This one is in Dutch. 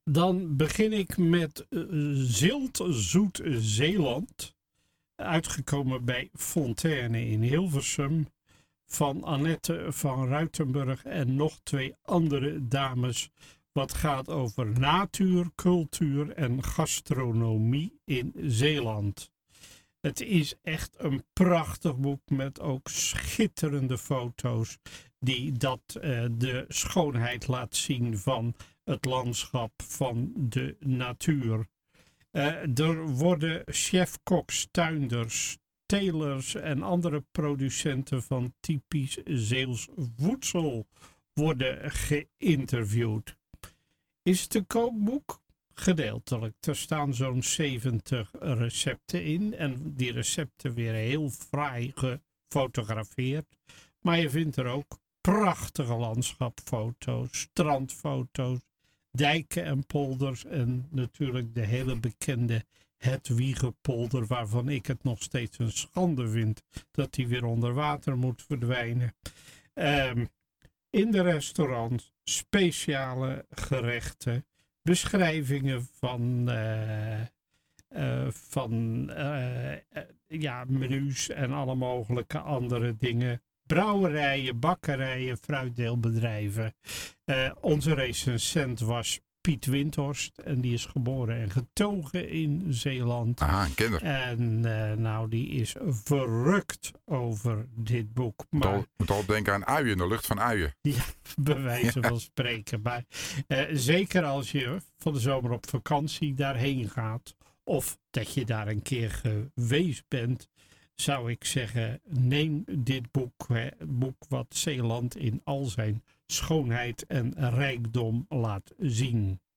Dan begin ik met Zilt Zoet Zeeland. Uitgekomen bij Fontaine in Hilversum. Van Annette van Ruitenburg en nog twee andere dames. Wat gaat over natuur, cultuur en gastronomie in Zeeland. Het is echt een prachtig boek met ook schitterende foto's. Die de schoonheid laat zien van het landschap, van de natuur. Er worden chefkoks, tuinders, telers en andere producenten van typisch Zeels voedsel worden geïnterviewd. Is het een kookboek? Gedeeltelijk. Er staan zo'n 70 recepten in en die recepten weer heel fraai gefotografeerd. Maar je vindt er ook prachtige landschapfoto's, strandfoto's, dijken en polders en natuurlijk de hele bekende Hedwigepolder, waarvan ik het nog steeds een schande vind dat die weer onder water moet verdwijnen. In de restaurants speciale gerechten, beschrijvingen van menus en alle mogelijke andere dingen. Brouwerijen, bakkerijen, fruitdeelbedrijven. Onze recensent was Piet Windhorst en die is geboren en getogen in Zeeland. Ah, een kenner. En die is verrukt over dit boek. Moet al denken aan uien, de lucht van uien. Ja, bij wijze van spreken. Maar zeker als je van de zomer op vakantie daarheen gaat, of dat je daar een keer geweest bent, zou ik zeggen, neem dit boek. Het boek wat Zeeland in al zijn schoonheid en rijkdom laat zien.